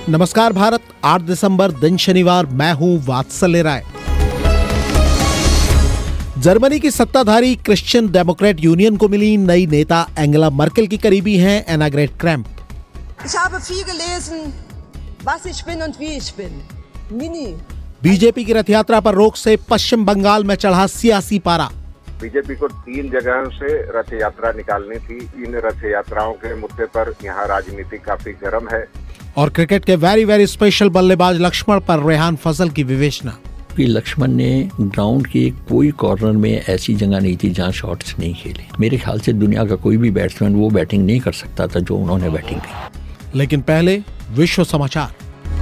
नमस्कार भारत, 8 दिसंबर दिन शनिवार, मैं हूं वात्सल्य राय। जर्मनी की सत्ताधारी क्रिश्चियन डेमोक्रेट यूनियन को मिली नई नेता एंगेला मर्केल की करीबी हैं Annegret Kramp. Ich habe viel gelesen, was ich bin und wie ich bin. Mini। BJP की रथ यात्रा पर रोक से पश्चिम बंगाल में चढ़ा सियासी पारा। बीजेपी को 3 जगहों से रथ यात्रा निकालनी थी। इन रथ यात्राओं के मुद्दे पर यहाँ राजनीति काफी गर्म है। और क्रिकेट के वेरी स्पेशल बल्लेबाज लक्ष्मण पर रेहान फजल की विवेचना। लक्ष्मण ने ग्राउंड के कोई कॉर्नर में ऐसी जगह नहीं थी जहां शॉट्स नहीं खेले। मेरे ख्याल से दुनिया का कोई भी बैट्समैन वो बैटिंग नहीं कर सकता था जो उन्होंने बैटिंग की। लेकिन पहले विश्व समाचार।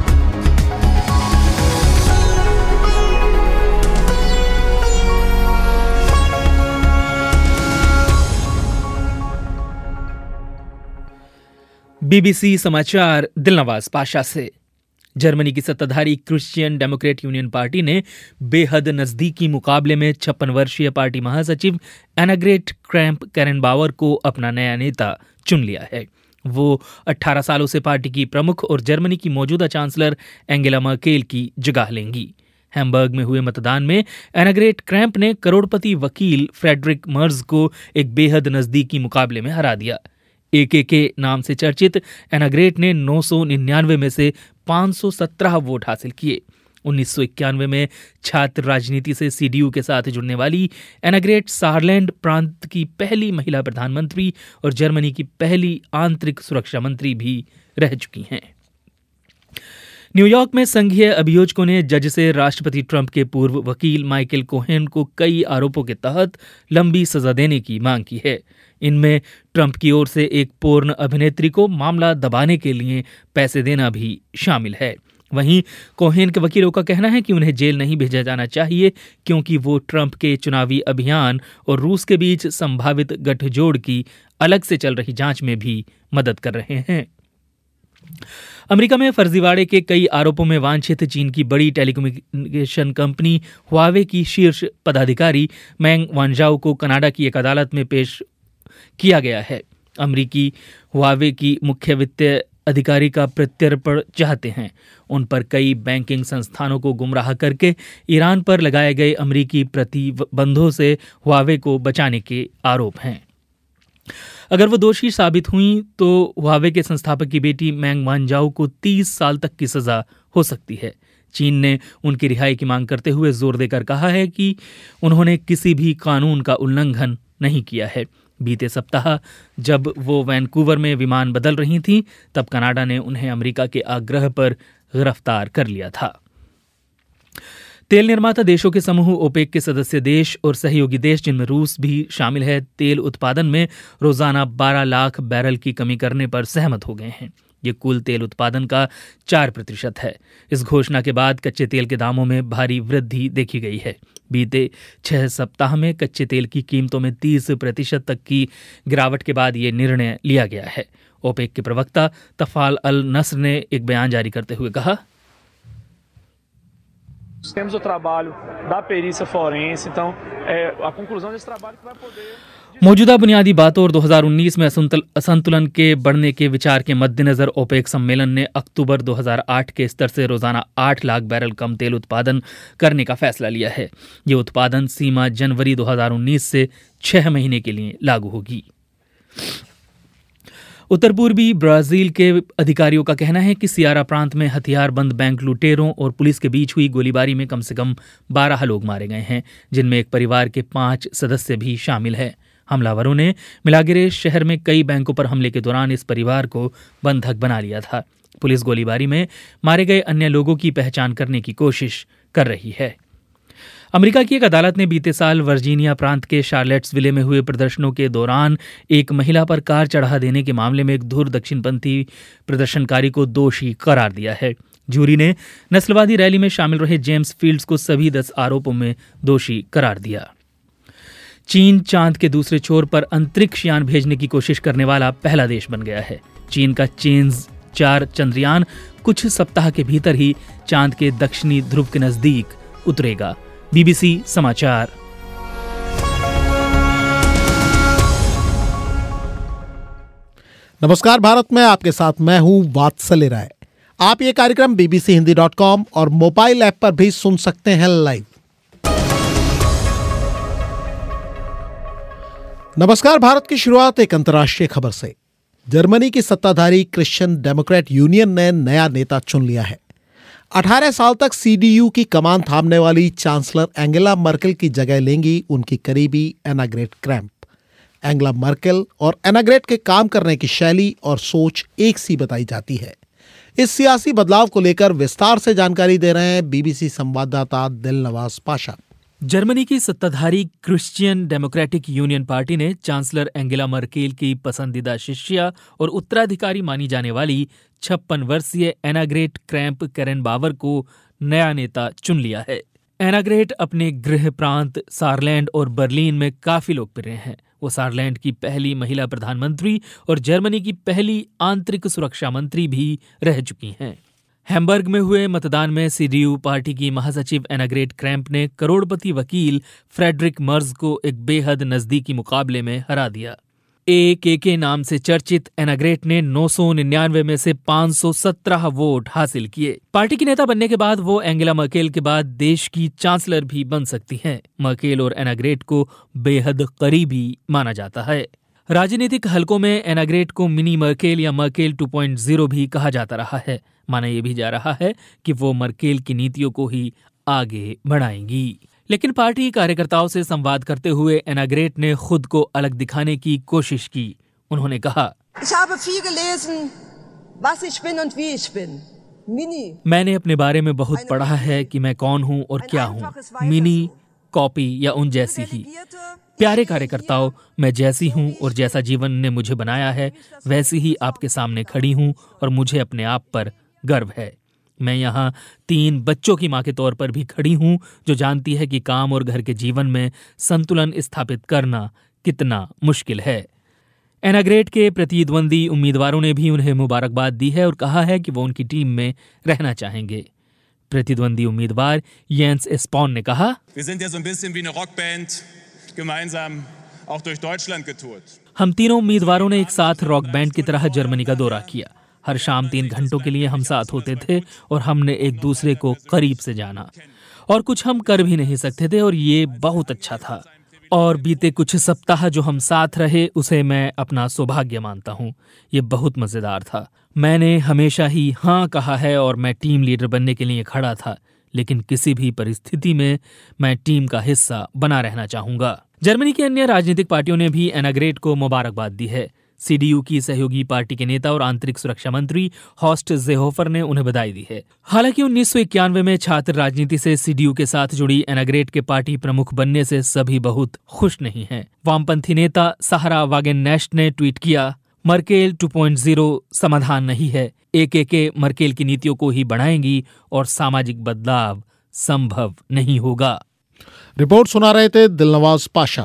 बीबीसी समाचार दिलनवाज पाशा से। जर्मनी की सत्ताधारी क्रिश्चियन डेमोक्रेट यूनियन पार्टी ने बेहद नजदीकी मुकाबले में 56 वर्षीय पार्टी महासचिव एनाग्रेट क्रैम्प कैरेनबाउअर को अपना नया नेता चुन लिया है। वो 18 सालों से पार्टी की प्रमुख और जर्मनी की मौजूदा चांसलर एंगेला मर्केल की जगह लेंगी। हैम्बर्ग में हुए मतदान में एनाग्रेट क्रैम्प ने करोड़पति वकील फ्रेडरिक मर्ज को एक बेहद नजदीकी मुकाबले में हरा दिया। एकेके नाम से चर्चित एनाग्रेट ने 999 में से 517 वोट हासिल किए। 1991 में छात्र राजनीति से सीडीयू के साथ जुड़ने वाली एनाग्रेट सारलैंड प्रांत की पहली महिला प्रधानमंत्री और जर्मनी की पहली आंतरिक सुरक्षा मंत्री भी रह चुकी हैं। न्यूयॉर्क में संघीय अभियोजकों ने जज से राष्ट्रपति ट्रंप के पूर्व वकील माइकल कोहेन को कई आरोपों के तहत लंबी सजा देने की मांग की है। इनमें ट्रंप की ओर से एक पोर्न अभिनेत्री को मामला दबाने के लिए पैसे देना भी शामिल है। वहीं कोहेन के वकीलों का कहना है कि उन्हें जेल नहीं भेजा जाना चाहिए क्योंकि वो ट्रंप के चुनावी अभियान और रूस के बीच संभावित गठजोड़ की अलग से चल रही जांच में भी मदद कर रहे हैं। अमेरिका में फर्जीवाड़े के कई आरोपों में वांछित चीन की बड़ी टेलीकम्युनिकेशन कंपनी हुआवे की शीर्ष पदाधिकारी मैंग वांजाओ को कनाडा की एक अदालत में पेश किया गया है। अमेरिकी हुआवे की मुख्य वित्तीय अधिकारी का प्रत्यर्पण चाहते हैं। उन पर कई बैंकिंग संस्थानों को गुमराह करके ईरान पर लगाए गए अमेरिकी प्रतिबंधों से हुआवे को बचाने के आरोप हैं। अगर वो दोषी साबित हुई तो हुआवे के संस्थापक की बेटी मैंग वांजाओ को 30 साल तक की सजा हो सकती है। चीन ने उनकी रिहाई की मांग करते हुए जोर देकर कहा है कि उन्होंने किसी भी कानून का उल्लंघन नहीं किया है। बीते सप्ताह जब वो वैंकूवर में विमान बदल रही थीं, तब कनाडा ने उन्हें अमेरिका के आग्रह पर गिरफ्तार कर लिया था। तेल निर्माता देशों के समूह ओपेक के सदस्य देश और सहयोगी देश जिनमें रूस भी शामिल है, तेल उत्पादन में रोजाना 12 लाख बैरल की कमी करने पर सहमत हो गए हैं। ये कुल तेल उत्पादन का 4% है। इस घोषणा के बाद कच्चे तेल के दामों में भारी वृद्धि देखी गई है। बीते 6 सप्ताह में कच्चे तेल की कीमतों में 30% तक की गिरावट के बाद ये निर्णय लिया गया है। ओपेक के प्रवक्ता तफाल अल नस्र ने एक बयान जारी करते हुए कहा, Temos o trabalho da perícia forense, então a conclusão desse trabalho que vai poder मौजूदा बुनियादी बातों और 2019 में असंतुलन के बढ़ने के विचार के मद्देनजर ओपेक सम्मेलन ने अक्टूबर 2008 के स्तर से रोजाना 8 लाख बैरल कम तेल उत्पादन करने का फैसला लिया है। ये उत्पादन सीमा जनवरी 2019 से 6 महीने के लिए लागू होगी। उत्तर पूर्वी ब्राजील के अधिकारियों का कहना है कि सियारा प्रांत में हथियारबंद बैंक लुटेरों और पुलिस के बीच हुई गोलीबारी में कम से कम 12 लोग मारे गए हैं, जिनमें एक परिवार के 5 सदस्य भी शामिल हैं। हमलावरों ने मिलाग्रेस शहर में कई बैंकों पर हमले के दौरान इस परिवार को बंधक बना लिया था। पुलिस गोलीबारी में मारे गए अन्य लोगों की पहचान करने की कोशिश कर रही है। अमेरिका की एक अदालत ने बीते साल वर्जीनिया प्रांत के शार्लेट्सविले में हुए प्रदर्शनों के दौरान एक महिला पर कार चढ़ा देने के मामले में एक धुर दक्षिणपंथी प्रदर्शनकारी को दोषी करार दिया है। जूरी ने नस्लवादी रैली में शामिल रहे जेम्स फील्ड्स को सभी 10 आरोपों में दोषी करार दिया। चीन चांद के दूसरे छोर पर अंतरिक्ष यान भेजने की कोशिश करने वाला पहला देश बन गया है। चीन का चेन्ज 4 चंद्रयान कुछ सप्ताह के भीतर ही चांद के दक्षिणी ध्रुव के नजदीक उतरेगा। बीबीसी समाचार। नमस्कार भारत में आपके साथ मैं हूं वात्सल्य राय। आप ये कार्यक्रम bbchindi.com और मोबाइल ऐप पर भी सुन सकते हैं लाइव। नमस्कार। भारत की शुरुआत एक अंतर्राष्ट्रीय खबर से। जर्मनी की सत्ताधारी क्रिश्चियन डेमोक्रेट यूनियन ने नया नेता चुन लिया है। 18 साल तक CDU की कमान थामने वाली चांसलर एंगेला मर्केल की जगह लेंगी उनकी करीबी एनाग्रेट क्रैम्प। एंगेला मर्केल और एनाग्रेट के काम करने की शैली और सोच एक सी बताई जाती है। इस सियासी बदलाव को लेकर विस्तार से जानकारी दे रहे हैं BBC संवाददाता दिलनवाज पाशा। जर्मनी की सत्ताधारी क्रिश्चियन डेमोक्रेटिक यूनियन पार्टी ने चांसलर एंगेला मर्केल की पसंदीदा शिष्या और उत्तराधिकारी मानी जाने वाली 56 वर्षीय एनाग्रेट क्रैम्प कैरेनबावर को नया नेता चुन लिया है। एनाग्रेट अपने गृह प्रांत सारलैंड और बर्लिन में काफी लोकप्रिय हैं। वो सारलैंड की पहली महिला प्रधानमंत्री और जर्मनी की पहली आंतरिक सुरक्षा मंत्री भी रह चुकी हैं। हैम्बर्ग में हुए मतदान में CDU पार्टी की महासचिव एनाग्रेट क्रैम्प ने करोड़पति वकील फ्रेडरिक मर्ज को एक बेहद नजदीकी मुकाबले में हरा दिया। AKK नाम से चर्चित एनाग्रेट ने 999 में से 517 वोट हासिल किए। पार्टी की नेता बनने के बाद वो एंगेला मर्केल के बाद देश की चांसलर भी बन सकती हैं। मर्केल और एनाग्रेट को बेहद करीबी माना जाता है। राजनीतिक हलकों में एनाग्रेट को मिनी मर्केल या मर्केल 2.0 भी कहा जाता रहा है। माना यह भी जा रहा है कि वो मर्केल की नीतियों को ही आगे बढ़ाएंगी। लेकिन पार्टी कार्यकर्ताओं से संवाद करते हुए एनाग्रेट ने खुद को अलग दिखाने की कोशिश की। उन्होंने कहा, Ich habe viel gelesen, was ich bin und wie ich bin. मैंने अपने बारे में बहुत पढ़ा है कि मैं कौन हूँ और क्या हूँ। मिनी, कॉपी या उन जैसी ही। प्यारे कार्यकर्ताओं, मैं जैसी हूँ और जैसा जीवन ने मुझे बनाया है वैसी ही आपके सामने खड़ी हूँ और मुझे अपने आप पर गर्व है। मैं यहाँ 3 बच्चों की माँ के तौर पर भी खड़ी हूँ जो जानती है कि काम और घर के जीवन में संतुलन स्थापित करना कितना मुश्किल है। एनाग्रेट के प्रतिद्वंदी उम्मीदवारों ने भी उन्हें मुबारकबाद दी है और कहा है कि वो उनकी टीम में रहना चाहेंगे। प्रतिद्वंदी उम्मीदवार येंस स्पॉन ने कहा, हम तीनों उम्मीदवारों ने एक साथ रॉक बैंड की तरह जर्मनी का दौरा किया। हर शाम 3 घंटों के लिए हम साथ होते थे और हमने एक दूसरे को करीब से जाना और कुछ हम कर भी नहीं सकते थे और ये बहुत अच्छा था। और बीते कुछ सप्ताह जो हम साथ रहे उसे मैं अपना सौभाग्य मानता हूँ। ये बहुत मजेदार था। मैंने हमेशा ही हाँ कहा है और मैं टीम लीडर बनने के लिए खड़ा था, लेकिन किसी भी परिस्थिति में मैं टीम का हिस्सा बना रहना चाहूंगा। जर्मनी की अन्य राजनीतिक पार्टियों ने भी एनाग्रेट को मुबारकबाद दी है। CDU की सहयोगी पार्टी के नेता और आंतरिक सुरक्षा मंत्री हॉर्स्ट सेहोफर ने उन्हें बधाई दी है। हालांकि 1991 में छात्र राजनीति से CDU के साथ जुड़ी एनाग्रेट के पार्टी प्रमुख बनने से सभी बहुत खुश नहीं हैं। वामपंथी नेता साहरा वागेननेस्ट ने ट्वीट किया, मर्केल 2.0 समाधान नहीं है। AKK मर्केल की नीतियों को ही बढ़ाएंगी और सामाजिक बदलाव संभव नहीं होगा। रिपोर्ट सुना रहे थे दिलनवाज पाशा।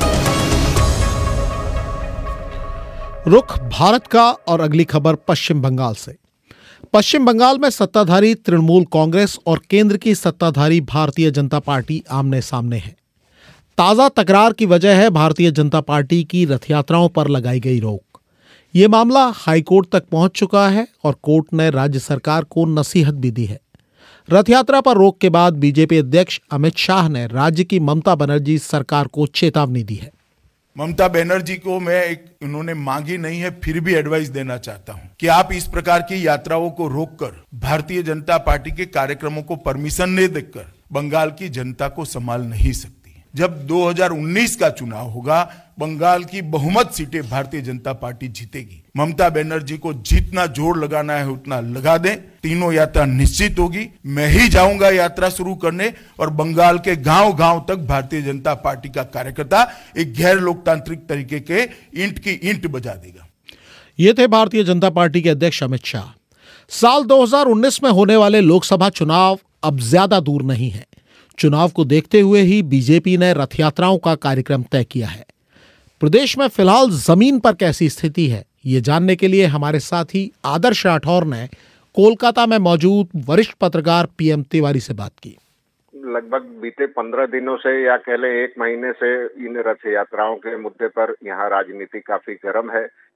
रुख भारत का और अगली खबर पश्चिम बंगाल से। पश्चिम बंगाल में सत्ताधारी तृणमूल कांग्रेस और केंद्र की सत्ताधारी भारतीय जनता पार्टी आमने सामने है। ताजा तकरार की वजह है भारतीय जनता पार्टी की रथ यात्राओं पर लगाई गई रोक। ये मामला हाईकोर्ट तक पहुंच चुका है और कोर्ट ने राज्य सरकार को नसीहत भी दी है। रथ यात्रा पर रोक के बाद बीजेपी अध्यक्ष अमित शाह ने राज्य की ममता बनर्जी सरकार को चेतावनी दी है। ममता बनर्जी को मैं उन्होंने मांगी नहीं है, फिर भी एडवाइस देना चाहता हूं कि आप इस प्रकार की यात्राओं को रोककर भारतीय जनता पार्टी के कार्यक्रमों को परमिशन नहीं देकर बंगाल की जनता को संभाल नहीं सकती। जब 2019 का चुनाव होगा, बंगाल की बहुमत सीटें भारतीय जनता पार्टी जीतेगी। ममता बनर्जी को जितना जोर लगाना है उतना लगा दें। तीनों यात्रा निश्चित होगी। मैं ही जाऊंगा यात्रा शुरू करने और बंगाल के गांव-गांव तक भारतीय जनता पार्टी का कार्यकर्ता एक गैर लोकतांत्रिक तरीके के ईंट की ईंट बजा देगा। ये थे भारतीय जनता पार्टी के अध्यक्ष अमित शाह। साल 2019 में होने वाले लोकसभा चुनाव अब ज्यादा दूर नहीं है। चुनाव को देखते हुए ही बीजेपी ने रथ यात्राओं का कार्यक्रम तय किया है। प्रदेश में फिलहाल जमीन पर कैसी स्थिति है, ये जानने के लिए हमारे साथी आदर्श राठौर ने कोलकाता में मौजूद वरिष्ठ पत्रकार PM तिवारी से बात की। लगभग बीते 15 दिनों से या कह ले 1 महीने से इन रथ यात्राओं के मुद्दे पर यहाँ राजनीति काफी गर्म है।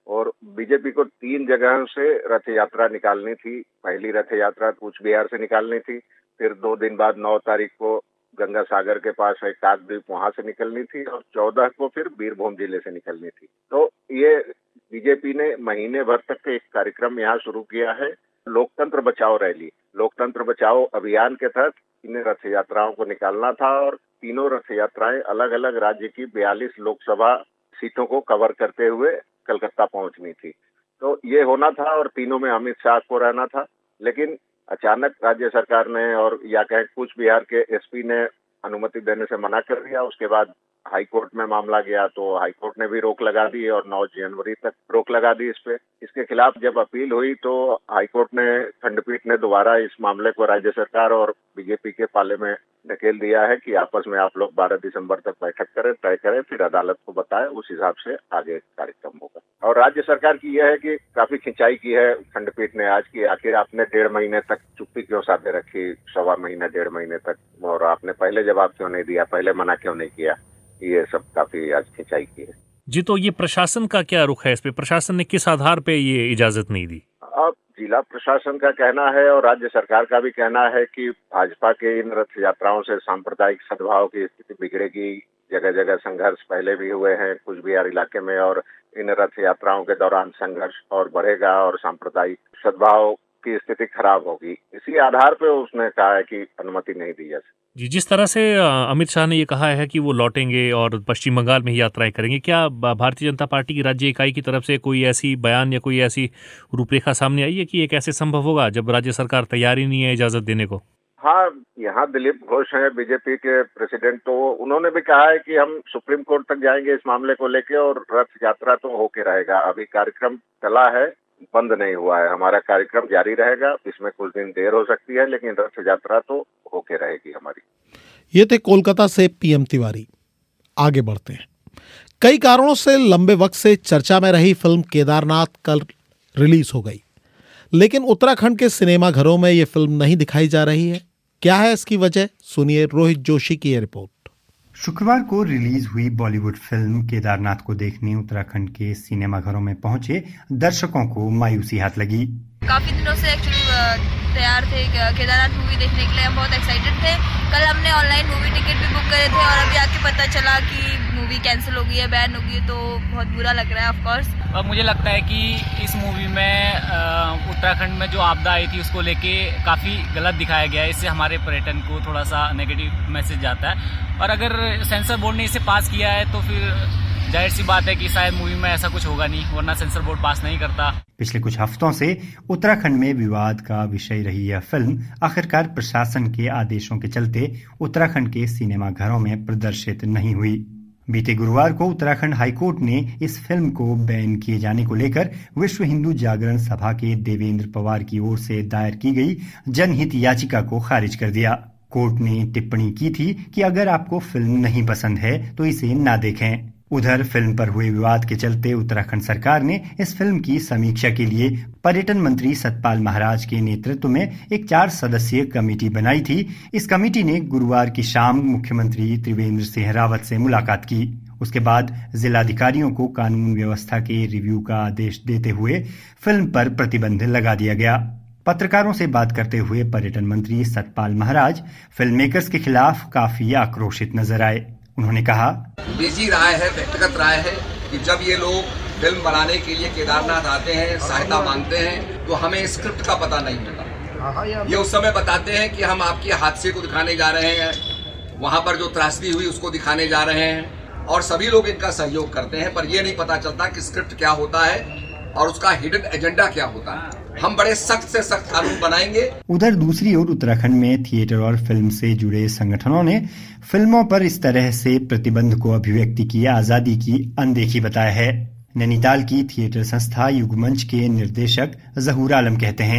और बीजेपी को 3 जगहों से रथ यात्रा निकालनी थी। पहली रथ यात्रा कूच बिहार से निकालनी थी, फिर 2 दिन बाद 9 तारीख को गंगा सागर के पास एक काकद्वीप वहां से निकलनी थी और 14 को फिर बीरभूम जिले से निकलनी थी। तो ये बीजेपी ने महीने भर तक एक कार्यक्रम यहाँ शुरू किया है, लोकतंत्र बचाओ रैली। लोकतंत्र बचाओ अभियान के तहत इन रथ यात्राओं को निकालना था और तीनों रथ यात्राएं अलग अलग राज्य की 42 लोकसभा सीटों को कवर करते हुए कलकत्ता पहुंचनी थी। तो ये होना था और तीनों में अमित शाह को रहना था, लेकिन अचानक राज्य सरकार ने और या कहें कूच बिहार के एसपी ने अनुमति देने से मना कर दिया। उसके बाद हाई कोर्ट में मामला गया तो हाई कोर्ट ने भी रोक लगा दी और 9 जनवरी तक रोक लगा दी इस पे। इसके खिलाफ जब अपील हुई तो हाई कोर्ट ने, खंडपीठ ने दोबारा इस मामले को राज्य सरकार और बीजेपी के पाले में धकेल दिया है कि आपस में आप लोग 12 दिसंबर तक बैठक करें, तय करें, फिर अदालत को बताएं, उस हिसाब से आगे कार्यक्रम होगा। और राज्य सरकार की यह है कि काफी खिंचाई की है खंडपीठ ने आज की, आखिर आपने 1.5 महीने तक चुप्पी क्यों साधे रखी, 1.25 महीना 1.5 महीने तक, और आपने पहले जवाब क्यों नहीं दिया, पहले मना क्यों नहीं किया, ये सब काफी आज खिंचाई की है। जी, तो ये प्रशासन का क्या रुख है इस पे? प्रशासन ने किस आधार पे ये इजाजत नहीं दी? अब जिला प्रशासन का कहना है और राज्य सरकार का भी कहना है कि भाजपा के इन रथ यात्राओं से सांप्रदायिक सद्भाव की स्थिति बिगड़ेगी। जगह जगह संघर्ष पहले भी हुए हैं कूच बिहार इलाके में और इन रथ यात्राओं के दौरान संघर्ष और बढ़ेगा और सांप्रदायिक सद्भाव की स्थिति खराब होगी। इसी आधार पर उसने कहा है कि अनुमति नहीं दी जा सकती। जी, जिस तरह से अमित शाह ने ये कहा है कि वो लौटेंगे और पश्चिम बंगाल में ही यात्राएं करेंगे, क्या भारतीय जनता पार्टी की राज्य इकाई की तरफ से कोई ऐसी बयान या कोई ऐसी रूपरेखा सामने आई है कि ये कैसे संभव होगा जब राज्य सरकार तैयार ही नहीं है इजाजत देने को? हाँ, यहाँ दिलीप घोष हैं बीजेपी के प्रेसिडेंट, तो उन्होंने भी कहा है कि हम सुप्रीम कोर्ट तक जाएंगे इस मामले को लेके और रथ यात्रा तो होके रहेगा। अभी कार्यक्रम चला है, बंद नहीं हुआ है, हमारा कार्यक्रम जारी रहेगा। इसमें कुछ दिन देर हो सकती है लेकिन रथ यात्रा तो होके रहेगी हमारी। ये थे कोलकाता से पीएम तिवारी। आगे बढ़ते हैं। कई कारणों से लंबे वक्त से चर्चा में रही फिल्म केदारनाथ कल रिलीज हो गई, लेकिन उत्तराखंड के सिनेमा घरों में ये फिल्म नहीं दिखाई जा रही है। क्या है इसकी वजह? सुनिए रोहित जोशी की ये रिपोर्ट। शुक्रवार को रिलीज हुई बॉलीवुड फिल्म केदारनाथ को देखने उत्तराखंड के सिनेमा घरों में पहुंचे दर्शकों को मायूसी हाथ लगी। काफी दिनों से एक्चुअली तैयार थे केदारनाथ मूवी देखने के लिए, हम बहुत एक्साइटेड थे। कल हमने ऑनलाइन मूवी टिकट भी बुक करे थे और अभी आके पता चला कि मूवी कैंसिल हो गई है, बैन हो गई है, तो बहुत बुरा लग रहा है ऑफ कोर्स। और मुझे लगता है कि इस मूवी में उत्तराखंड में जो आपदा आई थी उसको लेके काफ़ी गलत दिखाया गया है। इससे हमारे पर्यटन को थोड़ा सा नेगेटिव मैसेज जाता है और अगर सेंसर बोर्ड ने इसे पास किया है तो फिर जाहिर सी बात है कि शायद मूवी में ऐसा कुछ होगा नहीं, वरना सेंसर बोर्ड पास नहीं करता। पिछले कुछ हफ्तों से उत्तराखंड में विवाद का विषय रही यह फिल्म आखिरकार प्रशासन के आदेशों के चलते उत्तराखंड के सिनेमा घरों में प्रदर्शित नहीं हुई। बीते गुरुवार को उत्तराखंड हाईकोर्ट ने इस फिल्म को बैन किए जाने को लेकर विश्व हिंदू जागरण सभा के देवेंद्र पवार की ओर से दायर की गई जनहित याचिका को खारिज कर दिया। कोर्ट ने टिप्पणी की थी कि अगर आपको फिल्म नहीं पसंद है तो इसे ना देखें। उधर फिल्म पर हुए विवाद के चलते उत्तराखंड सरकार ने इस फिल्म की समीक्षा के लिए पर्यटन मंत्री सतपाल महाराज के नेतृत्व में एक 4 सदस्यीय कमेटी बनाई थी। इस कमेटी ने गुरुवार की शाम मुख्यमंत्री त्रिवेंद्र सिंह रावत से मुलाकात की। उसके बाद जिलाधिकारियों को कानून व्यवस्था के रिव्यू का आदेश देते हुए फिल्म पर प्रतिबंध लगा दिया गया। पत्रकारों से बात करते हुए पर्यटन मंत्री सतपाल महाराज फिल्म मेकर्स के खिलाफ काफी आक्रोशित नजर आए। उन्होंने कहा, निजी राय है, व्यक्तिगत राय है कि जब ये लोग फिल्म बनाने के लिए केदारनाथ आते हैं, सहायता मांगते हैं, तो हमें स्क्रिप्ट का पता नहीं होता। ये उस समय बताते हैं कि हम आपके हादसे को दिखाने जा रहे हैं, वहां पर जो त्रासदी हुई उसको दिखाने जा रहे हैं और सभी लोग इनका सहयोग करते हैं, पर यह नहीं पता चलता कि स्क्रिप्ट क्या होता है और उसका हिडन एजेंडा क्या होता है। हम बड़े सख्त से सख्त कानून बनाएंगे। उधर दूसरी ओर उत्तराखंड में थिएटर और फिल्म से जुड़े संगठनों ने फिल्मों पर इस तरह से प्रतिबंध को अभिव्यक्ति की आजादी की अनदेखी बताया है। नैनीताल की थिएटर संस्था युगमंच के निर्देशक जहूर आलम कहते हैं,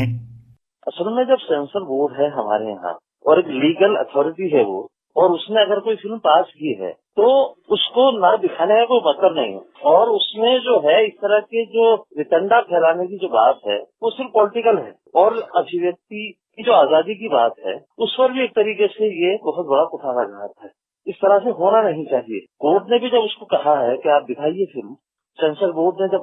असल में जब सेंसर बोर्ड है हमारे यहाँ और एक लीगल अथॉरिटी है वो, और उसने अगर कोई फिल्म पास की है तो उसको ना दिखाने का कोई मतलब नहीं है। और उसमें जो है इस तरह के जो वितंडा फैलाने की जो बात है वो सिर्फ पॉलिटिकल है और अभिव्यक्ति की जो आजादी की बात है उस पर भी एक तरीके से ये बहुत बड़ा कुठाराघात है। इस तरह से होना नहीं चाहिए। कोर्ट ने भी जब उसको कहा है कि आप दिखाइए फिल्म, सेंसर बोर्ड ने जब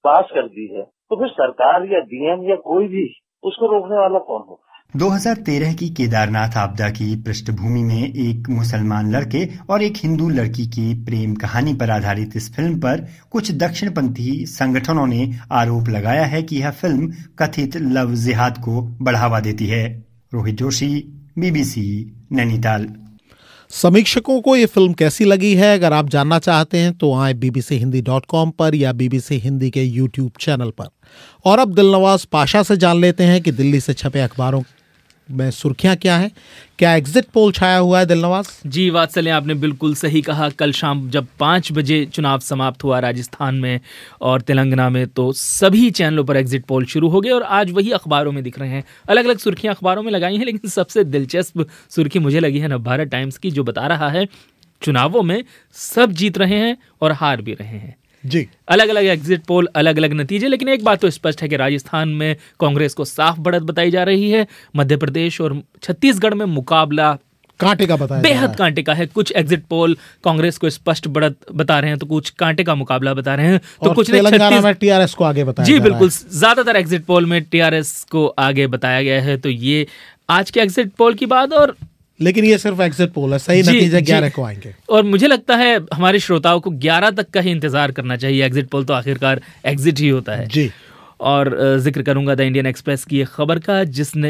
पास कर दी है, तो फिर सरकार या डीएम या कोई भी उसको रोकने वाला कौन होगा? 2013 की केदारनाथ आपदा की पृष्ठभूमि में एक मुसलमान लड़के और एक हिंदू लड़की की प्रेम कहानी पर आधारित इस फिल्म पर कुछ दक्षिणपंथी संगठनों ने आरोप लगाया है कि यह फिल्म कथित लव जिहाद को बढ़ावा देती है। रोहित जोशी, BBC, नैनीताल। समीक्षकों को ये फिल्म कैसी लगी है, अगर आप जानना चाहते हैं तो आए bbchoindi.com पर या BBC हिंदी के YouTube चैनल पर। और अब दिलनवाज पाशा से जान लेते हैं कि दिल्ली से छपे अखबारों में सुर्खियां क्या हैं। क्या एग्जिट पोल छाया हुआ है दिलनवाज? जी वात्सल्य, आपने बिल्कुल सही कहा। कल शाम जब 5 बजे चुनाव समाप्त हुआ राजस्थान में और तेलंगाना में, तो सभी चैनलों पर एग्जिट पोल शुरू हो गए और आज वही अखबारों में दिख रहे हैं। अलग अलग सुर्खियां अखबारों में लगाई हैं, लेकिन सबसे दिलचस्प सुर्खी मुझे लगी है नवभारत टाइम्स की, जो बता रहा है चुनावों में सब जीत रहे हैं और हार भी रहे हैं। जी, अलग अलग एग्जिट पोल, अलग अलग नतीजे, लेकिन एक बात तो स्पष्ट है कि राजस्थान में कांग्रेस को साफ बढ़त बताई जा रही है। मध्य प्रदेश और छत्तीसगढ़ में मुकाबला कांटे का बताया, बेहद कांटे का है। कुछ एग्जिट पोल कांग्रेस को स्पष्ट बढ़त बता रहे हैं, तो कुछ कांटे का मुकाबला बता रहे हैं, तो कुछ तेलंगाना में टीआरएस को आगे बताया। जी बिल्कुल, ज्यादातर एग्जिट पोल में टीआरएस को आगे बताया गया है। तो ये आज के एग्जिट पोल की बात, और लेकिन ये सिर्फ एग्जिट पोल है, सही नतीजे 11 को आएंगे। और मुझे लगता है हमारे श्रोताओं को 11 तक का ही इंतजार करना चाहिए। एग्जिट पोल तो आखिरकार एग्जिट ही होता है। जी। और जिक्र करूंगा द इंडियन एक्सप्रेस की एक खबर का, जिसने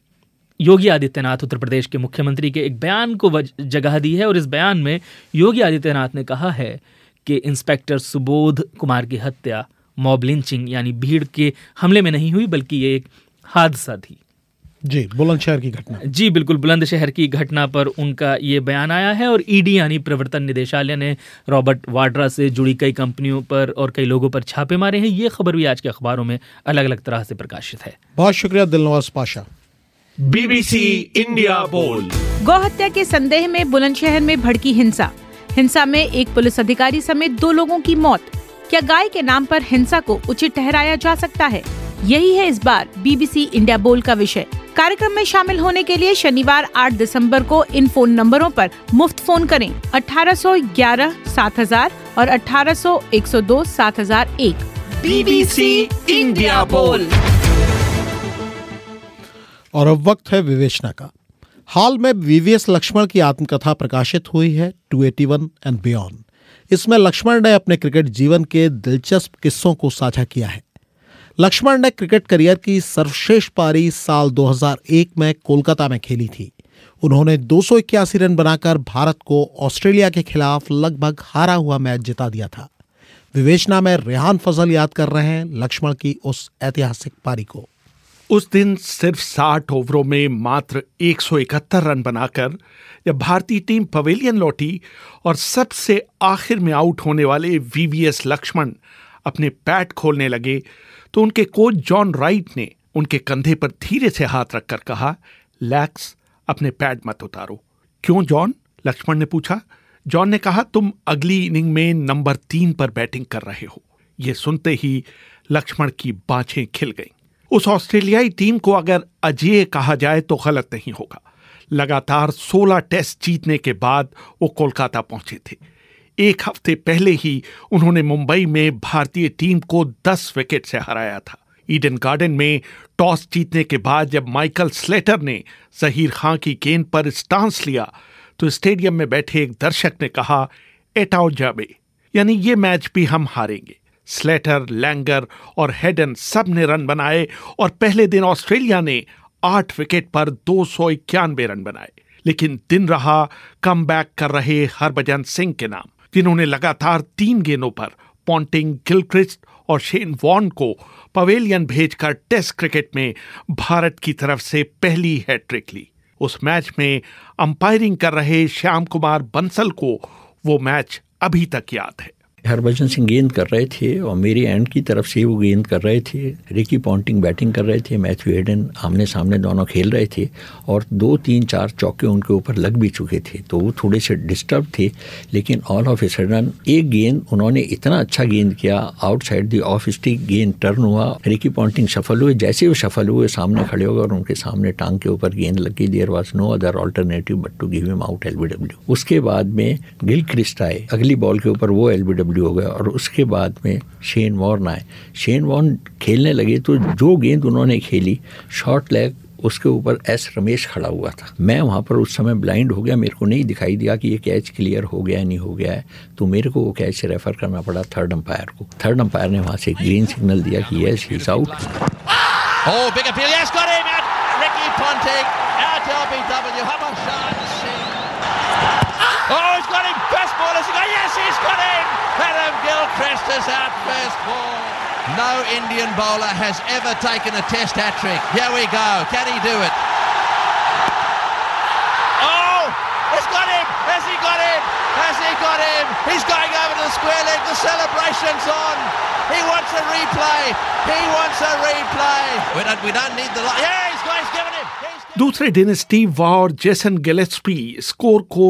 योगी आदित्यनाथ उत्तर प्रदेश के मुख्यमंत्री के एक बयान को जगह दी है। और इस बयान में योगी आदित्यनाथ ने कहा है कि इंस्पेक्टर सुबोध कुमार की हत्या मॉब लिंचिंग यानी भीड़ के हमले में नहीं हुई, बल्कि ये एक हादसा थी। जी, बुलंदशहर की घटना। जी बिल्कुल, बुलंदशहर की घटना पर उनका ये बयान आया है। और ईडी यानी प्रवर्तन निदेशालय ने रॉबर्ट वाड्रा से जुड़ी कई कंपनियों पर और कई लोगों पर छापे मारे हैं। ये खबर भी आज के अखबारों में अलग अलग तरह से प्रकाशित है। बहुत शुक्रिया दिलनवाज पाशा। BBC इंडिया बोल। गौहत्या के संदेह में बुलंदशहर में भड़की हिंसा में एक पुलिस अधिकारी समेत 2 लोगों की मौत। क्या गाय के नाम पर हिंसा को उचित ठहराया जा सकता है? यही है इस बार BBC इंडिया बोल का विषय। कार्यक्रम में शामिल होने के लिए शनिवार 8 दिसंबर को इन फोन नंबरों पर मुफ्त फोन करें 1811 7000 और 1800 102 7001। BBC इंडिया बोल। और अब वक्त है विवेचना का। हाल में VVS लक्ष्मण की आत्मकथा प्रकाशित हुई है 281 एंड बियॉन्ड। इसमें लक्ष्मण ने अपने क्रिकेट जीवन के दिलचस्प किस्सों को साझा किया है। लक्ष्मण ने क्रिकेट करियर की सर्वश्रेष्ठ पारी साल 2001 में कोलकाता में खेली थी। उन्होंने 281 रन बनाकर भारत को ऑस्ट्रेलिया के खिलाफ लगभग हारा हुआ मैच जिता दिया था। विवेचना में रेहान फजल याद कर रहे हैं लक्ष्मण की उस ऐतिहासिक पारी को। उस दिन सिर्फ 60 ओवरों में मात्र 171 रन बनाकर जब भारतीय टीम पवेलियन लौटी और सबसे आखिर में आउट होने वाले VVS लक्ष्मण अपने पैड खोलने लगे, तो उनके कोच जॉन राइट ने उनके कंधे पर धीरे से हाथ रखकर कहा, लैक्स, अपने पैड मत उतारो। क्यों जॉन? लक्ष्मण ने पूछा। जॉन ने कहा, तुम अगली इनिंग में नंबर 3 पर बैटिंग कर रहे हो। यह सुनते ही लक्ष्मण की बाँछें खिल गईं। उस ऑस्ट्रेलियाई टीम को अगर अजेय कहा जाए तो गलत नहीं होगा। लगातार 16 टेस्ट जीतने के बाद वो कोलकाता पहुंचे थे। एक हफ्ते पहले ही उन्होंने मुंबई में भारतीय टीम को 10 विकेट से हराया था। ईडन गार्डन में टॉस जीतने के बाद जब माइकल स्लेटर ने जहीर खान की गेंद पर स्टांस लिया, तो स्टेडियम में बैठे एक दर्शक ने कहा, एटाओ जाबे, यानी ये मैच भी हम हारेंगे। स्लेटर, लैंगर और हेडन सब ने रन बनाए और पहले दिन ऑस्ट्रेलिया ने 8 विकेट पर 291 रन बनाए। लेकिन दिन रहा कमबैक कर रहे हरभजन सिंह के नाम, जिन्होंने लगातार 3 गेंदों पर पॉन्टिंग, गिलक्रिस्ट और शेन वॉर्न को पवेलियन भेजकर टेस्ट क्रिकेट में भारत की तरफ से पहली हैट्रिक ली। उस मैच में अंपायरिंग कर रहे श्याम कुमार बंसल को वो मैच अभी तक याद है। हरभजन सिंह गेंद कर रहे थे और मेरी एंड की तरफ से वो गेंद कर रहे थे। रिकी पॉन्टिंग बैटिंग कर रहे थे, मैथ्यू हेडन आमने सामने दोनों खेल रहे थे और 2, 3, 4 चौके उनके ऊपर लग भी चुके थे, तो वो थोड़े से डिस्टर्ब थे। लेकिन ऑल ऑफ ए सडन एक गेंद उन्होंने इतना अच्छा गेंद किया, आउटसाइड द ऑफ स्टिक गेंद टर्न हुआ, रिकी पॉन्टिंग सफल हुए। जैसे वो सफल हुए सामने खड़े हो गए और उनके सामने टांग के ऊपर गेंद लगी। There was no other alternative but to give him out LBW। उसके बाद में गिलक्रिस्ट आए, अगली बॉल के ऊपर वो LBW LBW हो गया और उसके बाद में शेन वॉर्न आए। शेन वॉर्न खेलने लगे तो जो गेंद उन्होंने खेली शॉर्ट लेग, उसके ऊपर एस रमेश खड़ा हुआ था। मैं वहाँ पर उस समय ब्लाइंड हो गया, मेरे को नहीं दिखाई दिया कि ये कैच क्लियर हो गया नहीं हो गया है, तो मेरे को वो कैच रेफर करना पड़ा थर्ड अंपायर को। थर्ड अंपायर ने वहाँ से ग्रीन सिग्नल दिया कि yes he is out. Oh, big appeal, yes, got him, and Ricky Ponting out LBW, how much oh, he's got him, first ball, has he got, yes, he's got him, Adam Gilchrist is out first ball. No Indian bowler has ever taken a test hat-trick. Here we go, can he do it? Oh, it's got him, has he got him, has he got him, he's going over to the square leg, the celebration's on. He wants a replay. He wants a replay. We don't need the light. Yeah, he's given him. दूसरे दिन Steve Waugh और Jason Gillespie score को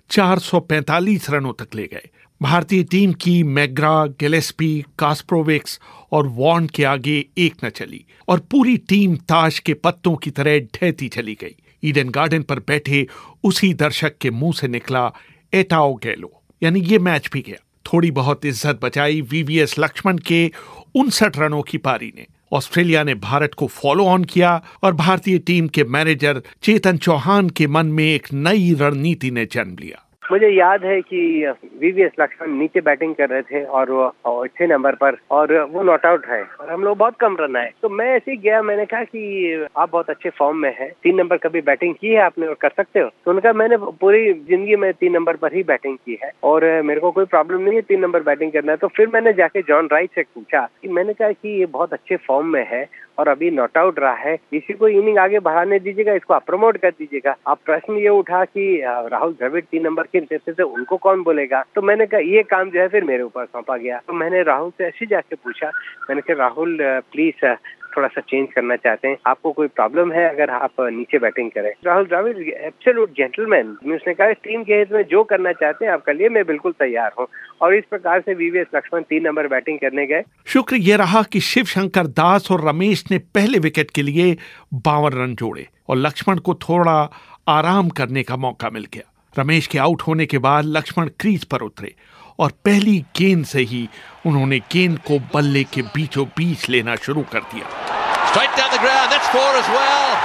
445 रनों तक ले गए। भारतीय team की मैग्रा, गिलेस्पी, कास्प्रोविक्स और वॉर्न के आगे एक न चली और पूरी टीम ताश के पत्तों की तरह ढहती चली गई। ईडन गार्डन पर बैठे उसी दर्शक के मुंह से निकला एटाओ गैलो, यानी ये मैच भी गया। थोड़ी बहुत इज्जत बचाई VVS लक्ष्मण के 59 रनों की पारी ने। ऑस्ट्रेलिया ने भारत को फॉलो ऑन किया और भारतीय टीम के मैनेजर चेतन चौहान के मन में एक नई रणनीति ने जन्म लिया। मुझे याद है कि VVS लक्ष्मण नीचे बैटिंग कर रहे थे और वो 6 नंबर पर और वो नॉट आउट है और हम लोग बहुत कम रन आए, तो मैं ऐसे ही गया, मैंने कहा कि आप बहुत अच्छे फॉर्म में हैं, 3 नंबर कभी बैटिंग की है आपने और कर सकते हो? तो उनका मैंने पूरी जिंदगी में 3 नंबर पर ही बैटिंग की है और मेरे को कोई प्रॉब्लम नहीं है 3 नंबर बैटिंग करना है। तो फिर मैंने जाके जॉन राइट से पूछा कि मैंने कहा कि ये बहुत अच्छे फॉर्म में है और अभी नॉट आउट रहा है, इसी को इनिंग आगे बढ़ाने दीजिएगा, इसको आप प्रमोट कर दीजिएगा। आप प्रश्न ये उठा कि राहुल द्रविड़ 3 नंबर खेलते थे उनको कौन बोलेगा, तो मैंने कहा ये काम जो है फिर मेरे ऊपर सौंपा गया। तो मैंने राहुल से ऐसे जाके पूछा, मैंने कहा राहुल प्लीज थोड़ा सा चेंज करना चाहते हैं, आपको कोई प्रॉब्लम है अगर आप नीचे बैटिंग करें? राहुल द्रविड़ एब्सोल्यूट जेंटलमैन, उसने कहा टीम के हित में जो करना चाहते हैं आप कर लिए, मैं बिल्कुल तैयार हूँ। और इस प्रकार से VVS लक्ष्मण 3 नंबर बैटिंग करने गए। शुक्र यह रहा कि शिव शंकर दास और रमेश ने पहले विकेट के लिए 52 रन जोड़े और लक्ष्मण को थोड़ा आराम करने का मौका मिल गया। रमेश के आउट होने के बाद लक्ष्मण क्रीज पर उतरे और पहली गेंद से ही उन्होंने गेंद को बल्ले के बीचों बीच लेना शुरू कर दिया। Straight down the ground, that's 4 as well.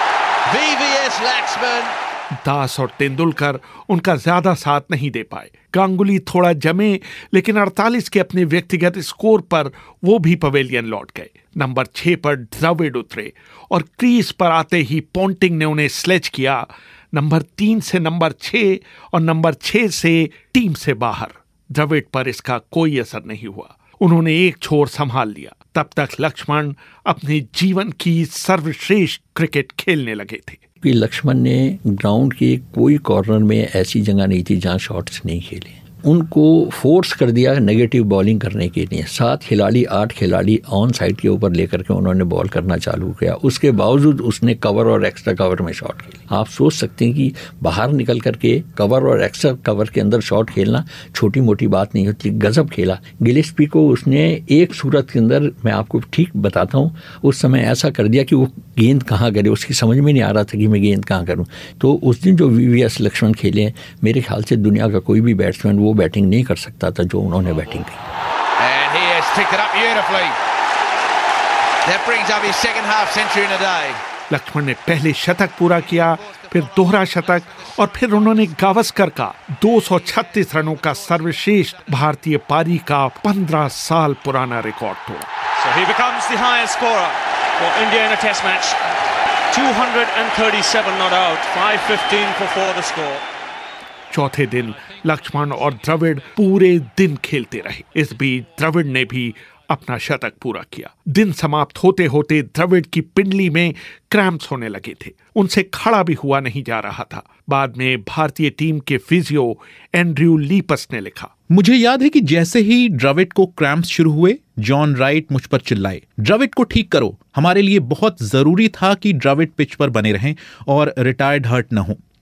VVS Laxman. दास और तेंदुलकर उनका ज्यादा साथ नहीं दे पाए। गांगुली थोड़ा जमे, लेकिन 48 के अपने व्यक्तिगत स्कोर पर वो भी पवेलियन लौट गए। नंबर 6 पर द्रविड़ उतरे और क्रीज पर आते ही पोंटिंग ने उन्हें स्लेज किया। नंबर 3 से नंबर 6 और नंबर 6 से टीम से बाहर। द्रविड़ पर इसका कोई असर नहीं हुआ, उन्होंने एक छोर संभाल लिया। तब तक लक्ष्मण अपने जीवन की सर्वश्रेष्ठ क्रिकेट खेलने लगे थे। कि लक्ष्मण ने ग्राउंड के कोई कॉर्नर में ऐसी जगह नहीं थी जहां शॉट्स नहीं खेले। उनको फोर्स कर दिया नेगेटिव बॉलिंग करने के लिए। 7 खिलाड़ी 8 खिलाड़ी ऑन साइड के ऊपर लेकर के उन्होंने बॉल करना चालू किया। उसके बावजूद उसने कवर और एक्स्ट्रा कवर में शॉट खेली। आप सोच सकते हैं कि बाहर निकल करके कवर और एक्स्ट्रा कवर के अंदर शॉट खेलना छोटी मोटी बात नहीं होती। गजब खेला। गिलेस्पी को उसने एक सूरत के अंदर, मैं आपको ठीक बताता हूँ, उस समय ऐसा कर दिया कि वो गेंद कहाँ करे उसकी समझ में नहीं आ रहा था कि मैं गेंद कहाँ करूँ। तो उस दिन जो VVS लक्ष्मण खेले, मेरे ख्याल से दुनिया का कोई भी बैट्समैन वो बैटिंग नहीं कर सकता था जो उन्होंने बैटिंग की। And he has picked it up beautifully. That brings up his second half century in a day. Lakshman ने पहले शतक पूरा किया, फिर दोहरा शतक और फिर उन्होंने गावस्कर का 236 रनों का सर्वश्रेष्ठ भारतीय पारी का 15 साल पुराना रिकॉर्ड तोड़ा। So he becomes the highest scorer for India in a test match. 237 not out, 515 for 4 the score. चौथे दिन लक्ष्मण और द्रविड़ पूरे दिन खेलते रहे। इस बीच द्रविड़ ने भी अपना शतक पूरा किया। दिन समाप्त होते होते द्रविड़ की पिंडली में क्रैम्प्स होने लगे थे, उनसे खड़ा भी हुआ नहीं जा रहा था। बाद में भारतीय टीम के फिजियो एंड्रयू लीपस ने लिखा, मुझे याद है कि जैसे ही द्रविड़ को क्रैम्प्स शुरू हुए, जॉन राइट मुझ पर चिल्लाए, द्रविड़ को ठीक करो। हमारे लिए बहुत जरूरी था कि द्रविड़ पिच पर बने रहें और रिटायर्ड हर्ट न हो।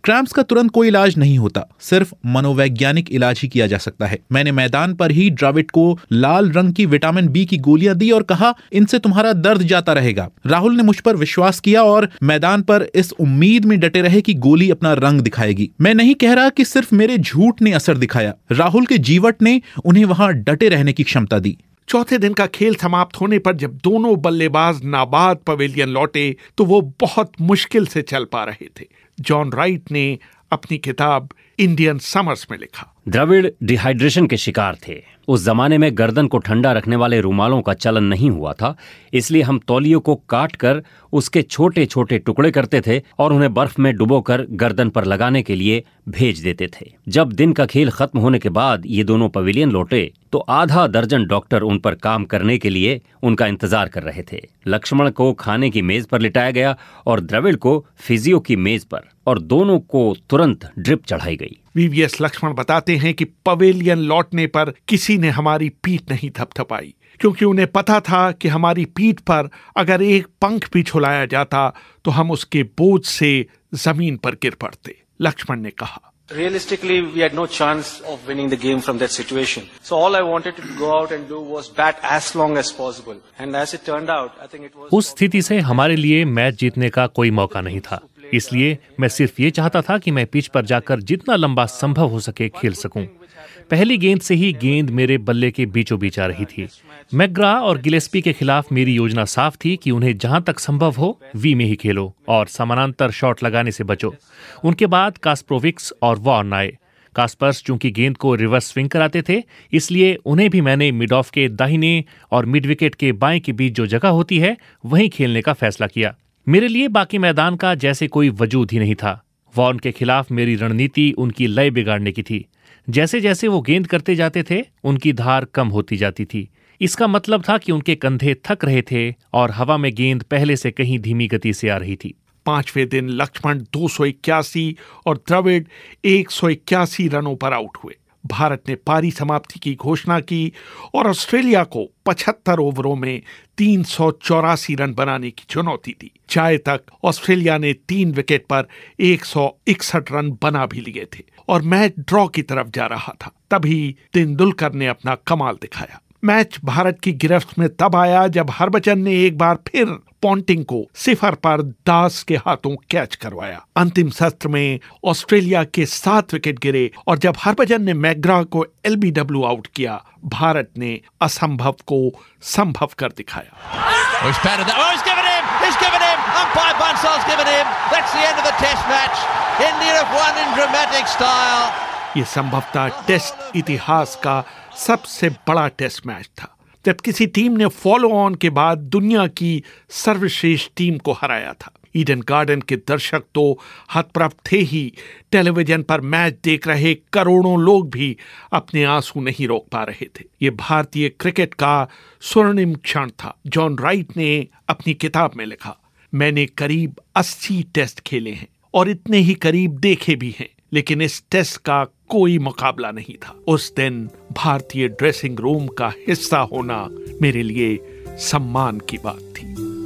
क्रैम्प्स का तुरंत कोई इलाज नहीं होता, सिर्फ मनोवैज्ञानिक इलाज ही किया जा सकता है। मैंने मैदान पर ही द्रविड़ को लाल रंग की विटामिन बी की गोलियां दी और कहा, इनसे तुम्हारा दर्द जाता रहेगा। राहुल ने मुझ पर विश्वास किया और मैदान पर इस उम्मीद में डटे रहे कि गोली अपना रंग दिखाएगी। मैं नहीं कह रहा कि सिर्फ मेरे झूठ ने असर दिखाया, राहुल के जीवट ने उन्हें वहां डटे रहने की क्षमता दी। चौथे दिन का खेल समाप्त होने पर जब दोनों बल्लेबाज नाबाद पवेलियन लौटे तो वो बहुत मुश्किल से चल पा रहे थे। जॉन राइट ने अपनी किताब इंडियन समर्स में लिखा, द्रविड़ डिहाइड्रेशन के शिकार थे। उस जमाने में गर्दन को ठंडा रखने वाले रुमालों का चलन नहीं हुआ था, इसलिए हम तौलियों को काट कर उसके छोटे छोटे टुकड़े करते थे और उन्हें बर्फ में डुबोकर गर्दन पर लगाने के लिए भेज देते थे। जब दिन का खेल खत्म होने के बाद ये दोनों पवेलियन लौटे तो आधा दर्जन डॉक्टर उन पर काम करने के लिए उनका इंतजार कर रहे थे। लक्ष्मण को खाने की मेज पर लिटाया गया और द्रविड़ को फिजियो की मेज पर, और दोनों को तुरंत ड्रिप चढ़ाई गई। वीवीएस लक्ष्मण बताते हैं कि पवेलियन लौटने पर किसी ने हमारी पीठ नहीं थपथपाई, क्योंकि उन्हें पता था कि हमारी पीठ पर अगर एक पंख भी छुलाया जाता तो हम उसके बोझ से जमीन पर गिर पड़ते। लक्ष्मण ने कहा, Realistically, we had no chance of winning the game from that situation. So all I wanted to go out and do was bat as long as possible. And as it turned out, I think it was... उस स्थिति से हमारे लिए match जीतने का कोई मौका नहीं था, इसलिए मैं सिर्फ ये चाहता था कि मैं पिच पर जाकर जितना लंबा संभव हो सके खेल सकूं। पहली गेंद से ही गेंद मेरे बल्ले के बीचों बीच आ रही थी। मैकग्रा और गिलेस्पी के खिलाफ मेरी योजना साफ थी कि उन्हें जहां तक संभव हो वी में ही खेलो और समानांतर शॉट लगाने से बचो। उनके बाद कास्प्रोविक्स और वॉर्न आए। कास्पर्स चूंकि गेंद को रिवर्स स्विंग कराते थे, इसलिए उन्हें भी मैंने मिड ऑफ के दाहिने और मिड विकेट के बाएं के बीच जो जगह होती है वहीं खेलने का फैसला किया। मेरे लिए बाकी मैदान का जैसे कोई वजूद ही नहीं था। वॉर्न के खिलाफ मेरी रणनीति उनकी लय बिगाड़ने की थी। जैसे जैसे वो गेंद करते जाते थे उनकी धार कम होती जाती थी। इसका मतलब था कि उनके कंधे थक रहे थे और हवा में गेंद पहले से कहीं धीमी गति से आ रही थी। पांचवें दिन लक्ष्मण 281 और द्रविड़ 181 रनों पर आउट हुए। भारत ने पारी समाप्ति की घोषणा की और ऑस्ट्रेलिया को 75 ओवरों में 384 रन बनाने की चुनौती दी। चाय तक ऑस्ट्रेलिया ने 3 विकेट पर 161 रन बना भी लिए थे और मैच ड्रॉ की तरफ जा रहा था। तभी तेंदुलकर ने अपना कमाल दिखाया। मैच भारत की गिरफ्त में तब आया जब हरभजन ने एक बार फिर पॉन्टिंग को सिफर पर दास के हाथों कैच करवाया। अंतिम सत्र में ऑस्ट्रेलिया के 7 विकेट गिरे और जब हरभजन ने मैकग्रा को एलबीडब्ल्यू आउट किया, भारत ने असंभव को संभव कर दिखाया। ये संभवतः टेस्ट इतिहास का सबसे बड़ा टेस्ट मैच था, जब किसी टीम ने फॉलो ऑन के बाद दुनिया की सर्वश्रेष्ठ टीम को हराया था। ईडन गार्डन के दर्शक तो हतप्रभ थे ही, टेलीविजन पर मैच देख रहे करोड़ों लोग भी अपने आंसू नहीं रोक पा रहे थे। ये भारतीय क्रिकेट का स्वर्णिम क्षण था। जॉन राइट ने अपनी किताब में लिखा, मैंने करीब 80 टेस्ट खेले हैं और इतने ही करीब देखे भी हैं, लेकिन इस टेस्ट का कोई मुकाबला नहीं था। उस दिन भारतीय ड्रेसिंग रूम का हिस्सा होना मेरे लिए सम्मान की बात थी।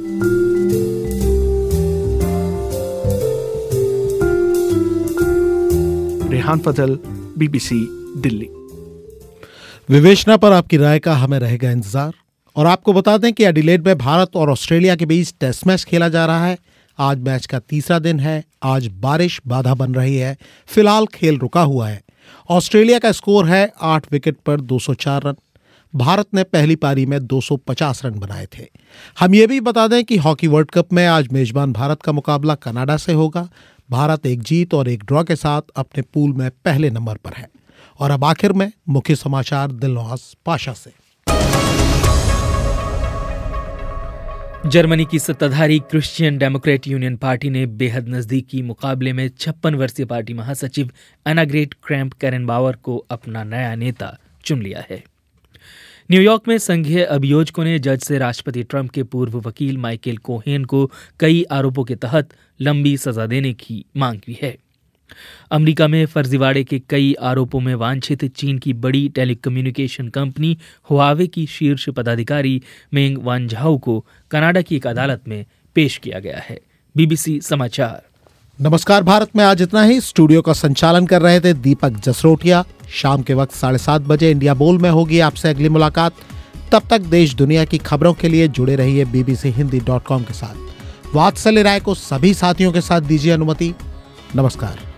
रेहान फजल, बीबीसी दिल्ली। विवेचना पर आपकी राय का हमें रहेगा इंतजार। और आपको बता दें कि एडिलेड में भारत और ऑस्ट्रेलिया के बीच टेस्ट मैच खेला जा रहा है। आज मैच का तीसरा दिन है। आज बारिश बाधा बन रही है। फिलहाल खेल रुका हुआ है। ऑस्ट्रेलिया का स्कोर है 8 विकेट पर 204 रन। भारत ने पहली पारी में 250 रन बनाए थे। हम ये भी बता दें कि हॉकी वर्ल्ड कप में आज मेजबान भारत का मुकाबला कनाडा से होगा। भारत एक जीत और एक ड्रॉ के साथ अपने पूल में पहले नंबर पर है। और अब आखिर में मुख्य समाचार दिलनवाज पाशा से। जर्मनी की सत्ताधारी क्रिश्चियन डेमोक्रेट यूनियन पार्टी ने बेहद नजदीकी मुकाबले में 56 वर्षीय पार्टी महासचिव एनाग्रेट क्रैम्प-कैरेनबाउअर को अपना नया नेता चुन लिया है। न्यूयॉर्क में संघीय अभियोजकों ने जज से राष्ट्रपति ट्रंप के पूर्व वकील माइकल कोहेन को कई आरोपों के तहत लंबी सजा देने की मांग की है। अमेरिका में फर्जीवाड़े के कई आरोपों में वांछित चीन की बड़ी टेलीकम्युनिकेशन कंपनी हुआवे की शीर्ष पदाधिकारी मेंग वानझाओ को कनाडा की एक अदालत में पेश किया गया है। बीबीसी समाचार। नमस्कार भारत में आज इतना ही। स्टूडियो का संचालन कर रहे थे दीपक जसरोटिया। शाम के वक्त 7:30 बजे इंडिया बोल में होगी आपसे अगली मुलाकात। तब तक देश दुनिया की खबरों के लिए जुड़े रहिए bbchindi.com के साथ। वात्सल्य राय को सभी साथियों के साथ दीजिए अनुमति। नमस्कार।